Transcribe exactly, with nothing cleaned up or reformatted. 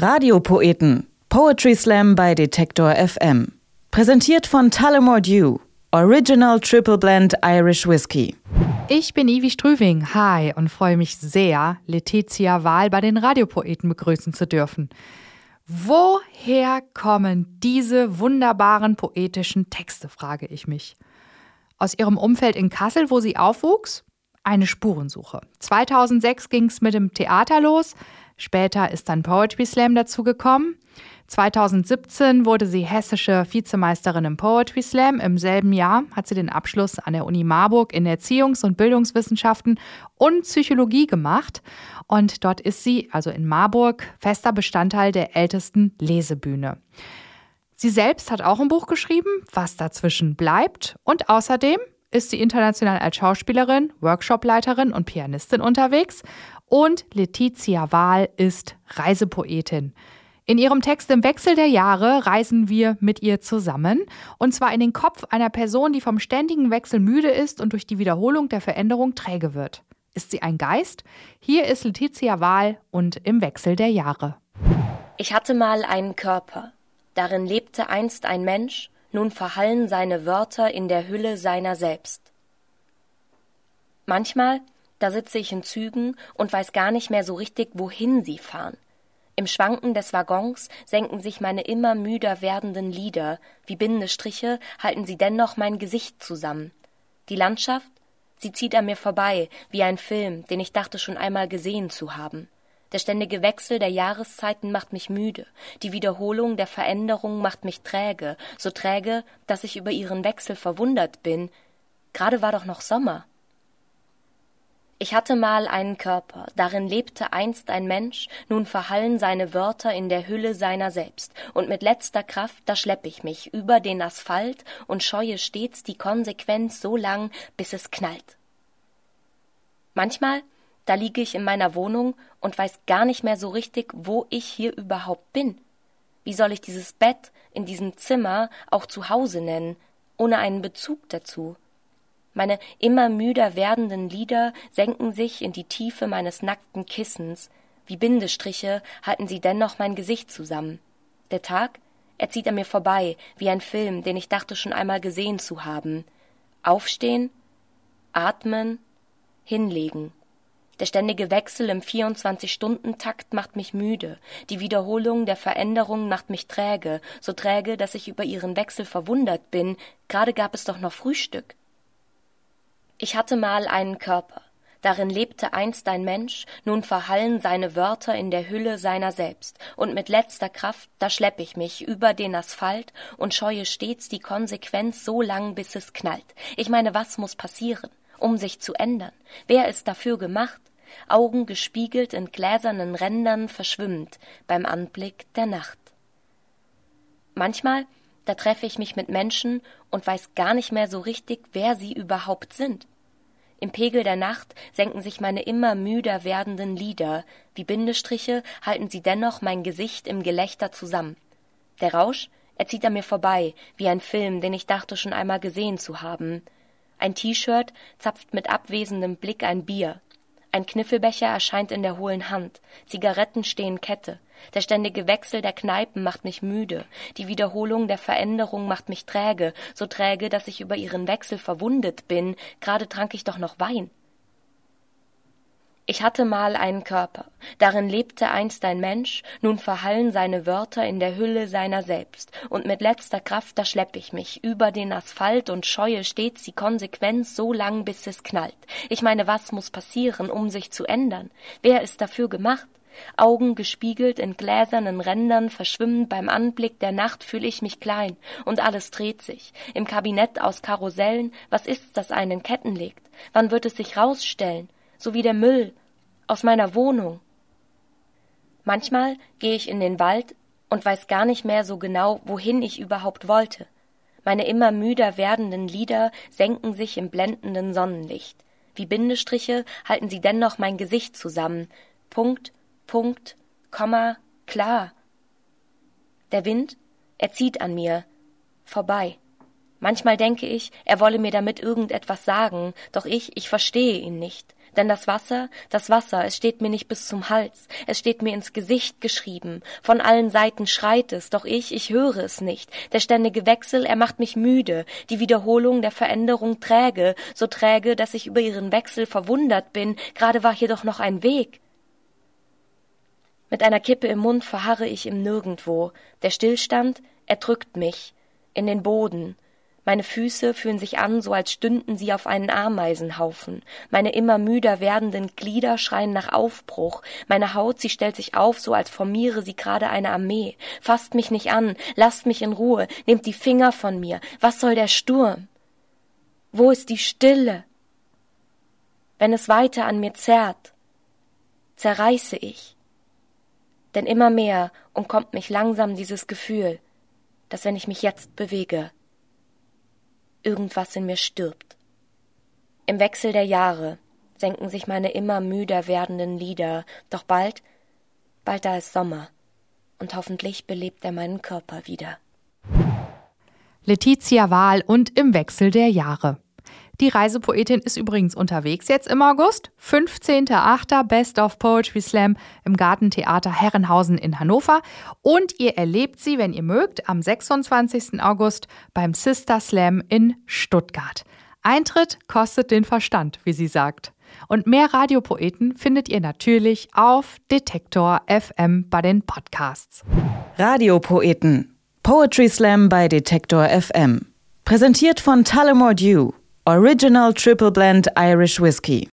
Radiopoeten. Poetry Slam bei Detektor F M. Präsentiert von Tullamore Dew. Original Triple Blend Irish Whiskey. Ich bin Ivi Strüving. Hi und freue mich sehr, Letizia Wahl bei den Radiopoeten begrüßen zu dürfen. Woher kommen diese wunderbaren poetischen Texte, frage ich mich. Aus ihrem Umfeld in Kassel, wo sie aufwuchs? Eine Spurensuche. zweitausendsechs ging es mit dem Theater los. Später ist dann Poetry Slam dazugekommen. zweitausendsiebzehn wurde sie hessische Vizemeisterin im Poetry Slam. Im selben Jahr hat sie den Abschluss an der Uni Marburg in Erziehungs- und Bildungswissenschaften und Psychologie gemacht. Und dort ist sie, also in Marburg, fester Bestandteil der ältesten Lesebühne. Sie selbst hat auch ein Buch geschrieben, was dazwischen bleibt. Und außerdem ist sie international als Schauspielerin, Workshopleiterin und Pianistin unterwegs. Und Letizia Wahl ist Reisepoetin. In ihrem Text Im Wechsel der Jahre reisen wir mit ihr zusammen. Und zwar in den Kopf einer Person, die vom ständigen Wechsel müde ist und durch die Wiederholung der Veränderung träge wird. Ist sie ein Geist? Hier ist Letizia Wahl und Im Wechsel der Jahre. Ich hatte mal einen Körper. Darin lebte einst ein Mensch, nun verhallen seine Wörter in der Hülle seiner selbst. Manchmal, da sitze ich in Zügen und weiß gar nicht mehr so richtig, wohin sie fahren. Im Schwanken des Waggons senken sich meine immer müder werdenden Lider, wie Bindestriche halten sie dennoch mein Gesicht zusammen. Die Landschaft, sie zieht an mir vorbei, wie ein Film, den ich dachte schon einmal gesehen zu haben. Der ständige Wechsel der Jahreszeiten macht mich müde, die Wiederholung der Veränderung macht mich träge, so träge, dass ich über ihren Wechsel verwundert bin. Gerade war doch noch Sommer. Ich hatte mal einen Körper, darin lebte einst ein Mensch, nun verhallen seine Wörter in der Hülle seiner selbst, und mit letzter Kraft, da schlepp ich mich über den Asphalt und scheue stets die Konsequenz so lang, bis es knallt. Manchmal, da liege ich in meiner Wohnung und weiß gar nicht mehr so richtig, wo ich hier überhaupt bin. Wie soll ich dieses Bett in diesem Zimmer auch zu Hause nennen, ohne einen Bezug dazu? Meine immer müder werdenden Lider senken sich in die Tiefe meines nackten Kissens. Wie Bindestriche halten sie dennoch mein Gesicht zusammen. Der Tag, er zieht an mir vorbei, wie ein Film, den ich dachte schon einmal gesehen zu haben. Aufstehen, atmen, hinlegen. Der ständige Wechsel im vierundzwanzig-Stunden-Takt macht mich müde. Die Wiederholung der Veränderung macht mich träge, so träge, dass ich über ihren Wechsel verwundert bin. Gerade gab es doch noch Frühstück. Ich hatte mal einen Körper. Darin lebte einst ein Mensch, nun verhallen seine Wörter in der Hülle seiner selbst. Und mit letzter Kraft, da schlepp ich mich über den Asphalt und scheue stets die Konsequenz so lang, bis es knallt. Ich meine, was muss passieren, um sich zu ändern? Wer ist dafür gemacht? Augen gespiegelt in gläsernen Rändern verschwimmend beim Anblick der Nacht. Manchmal, da treffe ich mich mit Menschen und weiß gar nicht mehr so richtig, wer sie überhaupt sind. Im Pegel der Nacht senken sich meine immer müder werdenden Lider, wie Bindestriche halten sie dennoch mein Gesicht im Gelächter zusammen. Der Rausch, er zieht an mir vorbei, wie ein Film, den ich dachte schon einmal gesehen zu haben. Ein T-Shirt zapft mit abwesendem Blick ein Bier. Ein Kniffelbecher erscheint in der hohlen Hand. Zigaretten stehen Kette. Der ständige Wechsel der Kneipen macht mich müde. Die Wiederholung der Veränderung macht mich träge, so träge, dass ich über ihren Wechsel verwundet bin. Gerade trank ich doch noch Wein. Ich hatte mal einen Körper. Darin lebte einst ein Mensch, nun verhallen seine Wörter in der Hülle seiner selbst. Und mit letzter Kraft, da schlepp ich mich über den Asphalt und scheue stets die Konsequenz so lang, bis es knallt. Ich meine, was muss passieren, um sich zu ändern? Wer ist dafür gemacht? Augen gespiegelt in gläsernen Rändern verschwimmend beim Anblick der Nacht fühl ich mich klein und alles dreht sich. Im Kabinett aus Karussellen, was ist's, das einen Ketten legt? Wann wird es sich rausstellen? So wie der Müll aus meiner Wohnung. Manchmal gehe ich in den Wald und weiß gar nicht mehr so genau, wohin ich überhaupt wollte. Meine immer müder werdenden Lider senken sich im blendenden Sonnenlicht. Wie Bindestriche halten sie dennoch mein Gesicht zusammen. Punkt, Punkt, Komma, klar. Der Wind, er zieht an mir vorbei. Manchmal denke ich, er wolle mir damit irgendetwas sagen, doch ich, ich verstehe ihn nicht. Denn das Wasser, das Wasser, es steht mir nicht bis zum Hals, es steht mir ins Gesicht geschrieben. Von allen Seiten schreit es, doch ich, ich höre es nicht. Der ständige Wechsel, er macht mich müde, die Wiederholung der Veränderung träge, so träge, dass ich über ihren Wechsel verwundert bin, gerade war hier doch noch ein Weg. Mit einer Kippe im Mund verharre ich im Nirgendwo. Der Stillstand, er drückt mich in den Boden. Meine Füße fühlen sich an, so als stünden sie auf einen Ameisenhaufen. Meine immer müder werdenden Glieder schreien nach Aufbruch. Meine Haut, sie stellt sich auf, so als formiere sie gerade eine Armee. Fasst mich nicht an, lasst mich in Ruhe, nehmt die Finger von mir. Was soll der Sturm? Wo ist die Stille? Wenn es weiter an mir zerrt, zerreiße ich. Denn immer mehr umkommt mich langsam dieses Gefühl, dass wenn ich mich jetzt bewege, irgendwas in mir stirbt. Im Wechsel der Jahre senken sich meine immer müder werdenden Lider, doch bald, bald da ist Sommer und hoffentlich belebt er meinen Körper wieder. Letizia Wahl und Im Wechsel der Jahre. Die Reisepoetin ist übrigens unterwegs jetzt im August. fünfzehnten achten Best of Poetry Slam im Gartentheater Herrenhausen in Hannover. Und ihr erlebt sie, wenn ihr mögt, am sechsundzwanzigsten August beim Sister Slam in Stuttgart. Eintritt kostet den Verstand, wie sie sagt. Und mehr Radiopoeten findet ihr natürlich auf Detektor F M bei den Podcasts. Radiopoeten. Poetry Slam bei Detektor F M. Präsentiert von Tullamore Dew. Original Triple Blend Irish Whiskey.